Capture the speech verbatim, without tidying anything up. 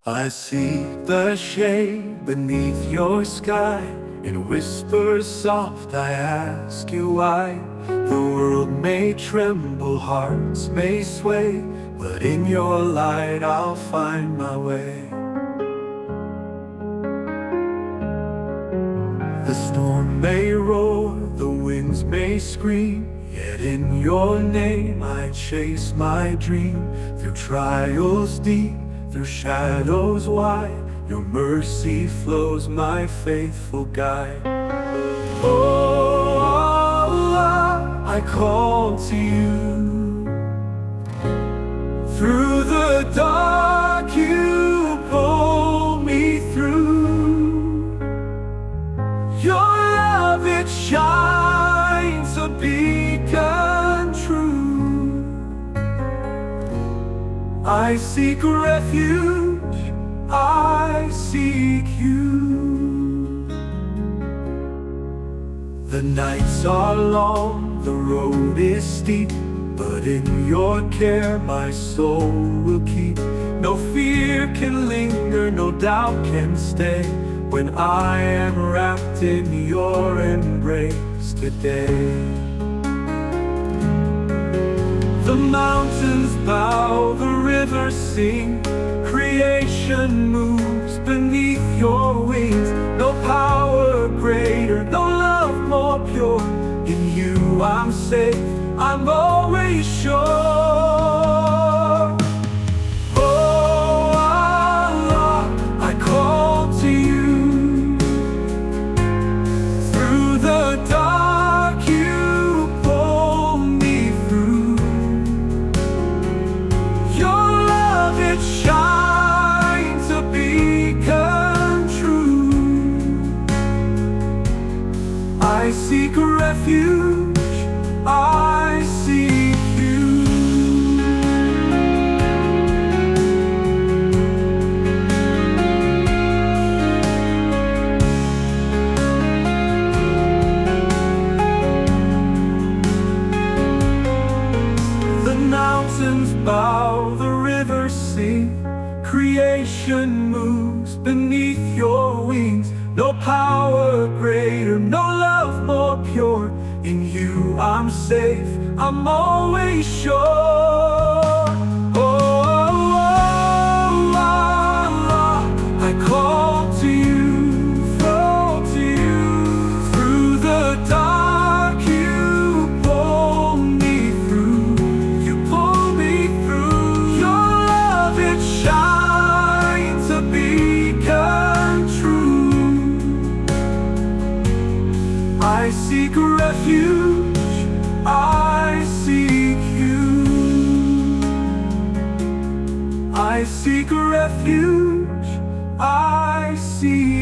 I see the shade beneath your sky. In whispers soft I ask you why. The world may tremble, hearts may sway, but in your light I'll find my way. The storm may roar, the winds may scream, yet in your name I chase my dream. Through trials deep, through shadows wide, your mercy flows, my faithful guide. Oh, Allah, I call to you. Through the dark you pull me through. Your love, it shines a beacon true. I seek refuge, I seek you. The nights are long, the road is steep, but in your care my soul will keep. No fear can linger, no doubt can stay, when I am wrapped in your embrace today. The mountains bow, the rivers sing, creation moves beneath your wings. No power greater, no love more pure. In you I'm safe, I'm always sure. Oh Allah, I call to you. Through the dark you pull me through. Your love, it shines a beacon true. I seek refuge, I seek you. The mountains bow, the rivers sing, creation moves beneath your wings. No power greater, no love more pure. In you I'm safe, I'm always sure. Oh, Allah, I call to you, flow to you. Through the dark you pull me through. You pull me through. Your love, it shines a beacon true. I seek refuge, I seek you. I seek refuge, I seek